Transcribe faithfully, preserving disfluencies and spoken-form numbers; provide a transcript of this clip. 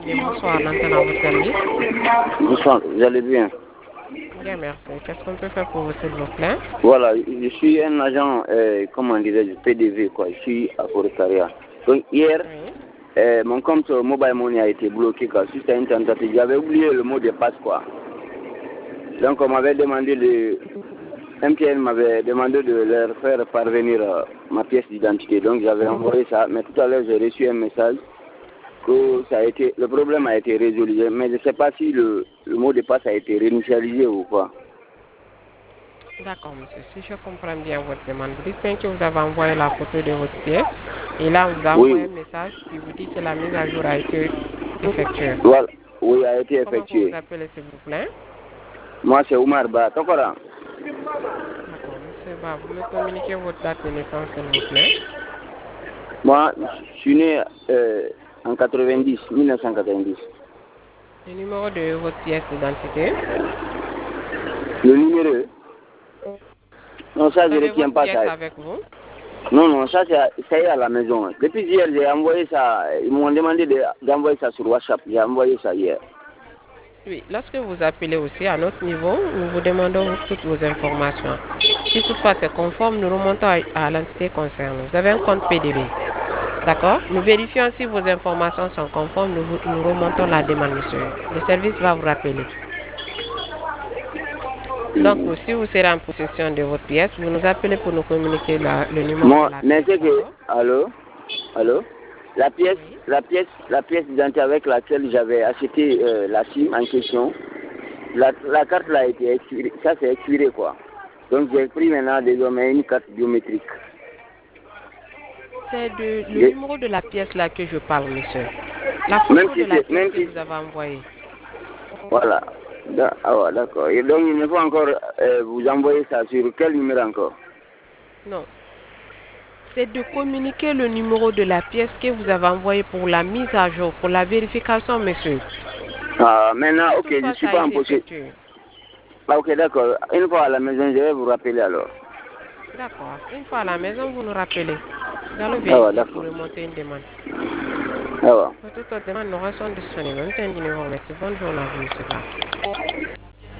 Bien, bonsoir, l'antenne à votre service. Bonsoir, vous allez bien? Bien, merci. Qu'est-ce qu'on peut faire pour vous, s'il vous plaît? Voilà, je suis un agent, euh, comment dirais-je, P D V, quoi. Je suis à Forestaria. Donc, hier, Oui. euh, mon compte Mobile Money a été bloqué, quoi, suite à une tentative. J'avais oublié le mot de passe, quoi. Donc, on m'avait demandé de... M T N m'avait demandé de leur faire parvenir euh, ma pièce d'identité. Donc, j'avais envoyé ça. Mais tout à l'heure, j'ai reçu un message que ça a été... Le problème a été résolu. Mais je ne sais pas si le, le mot de passe a été réinitialisé ou quoi. D'accord, monsieur. Si je comprends bien votre demande, vous dites bien que vous avez envoyé la photo de votre pièce et là, on vous a envoyé Oui, un message qui vous dit que la mise à jour a été effectuée. voilà. Oui, a été Comment vous vous effectué. appelez, s'il vous plaît? Moi, c'est Oumar Ba. Tokora. D'accord, monsieur. Bah, vous me communiquez votre date de naissance, s'il vous plaît. Moi, je suis né euh, en quatre-vingt-dix, mille neuf cent quatre-vingt-dix. Le numéro de votre pièce d'identité. Le numéro, non, ça, Vous je ne avez retiens votre pas pièce ça. avec vous? Non, non, ça, c'est à, ça y est à la maison. Depuis hier, j'ai envoyé ça. Ils m'ont demandé de- d'envoyer ça sur WhatsApp. J'ai envoyé ça hier. Oui, lorsque vous appelez aussi à notre niveau, nous vous demandons toutes vos informations. Si toutefois c'est conforme, nous remontons à, à l'entité concernée. Vous avez un compte P D B. D'accord? Nous vérifions si vos informations sont conformes, nous, vous- nous remontons la demande, monsieur. Le service va vous rappeler. Donc, vous- si vous serez en possession de votre pièce, vous nous appelez pour nous communiquer la- le numéro de Moi, la mais pièce, c'est que, d'accord? allô, allô, la pièce, Oui. la pièce, la pièce d'identité avec laquelle j'avais acheté euh, la SIM en question, la, la carte là a été expirée. Ça, c'est expiré, quoi. Donc, j'ai pris maintenant désormais une carte biométrique. C'est de, le De- numéro de la pièce là que je parle, monsieur. La même photo de si la c'est, pièce même que si, vous avez envoyée. voilà. Da- ah ouais, d'accord. Et donc, il me faut encore euh, vous envoyer ça sur quel numéro encore? Non. C'est de communiquer le numéro de la pièce que vous avez envoyée pour la mise à jour, pour la vérification, monsieur. Ah, maintenant, Si ok, je ne toutefois suis ça a pas en été possession. effectué. Ah, ok, d'accord. Une fois à la maison, je vais vous rappeler alors. D'accord. Une fois à la maison, vous nous rappelez. Nous allons Ah ouais, vérifier pour d'accord. remonter une demande. Ah ouais. Pour toute autre demande, nous restons disponibles. Nous tenons numéro. Merci. Bonne journée à vous, monsieur Ba.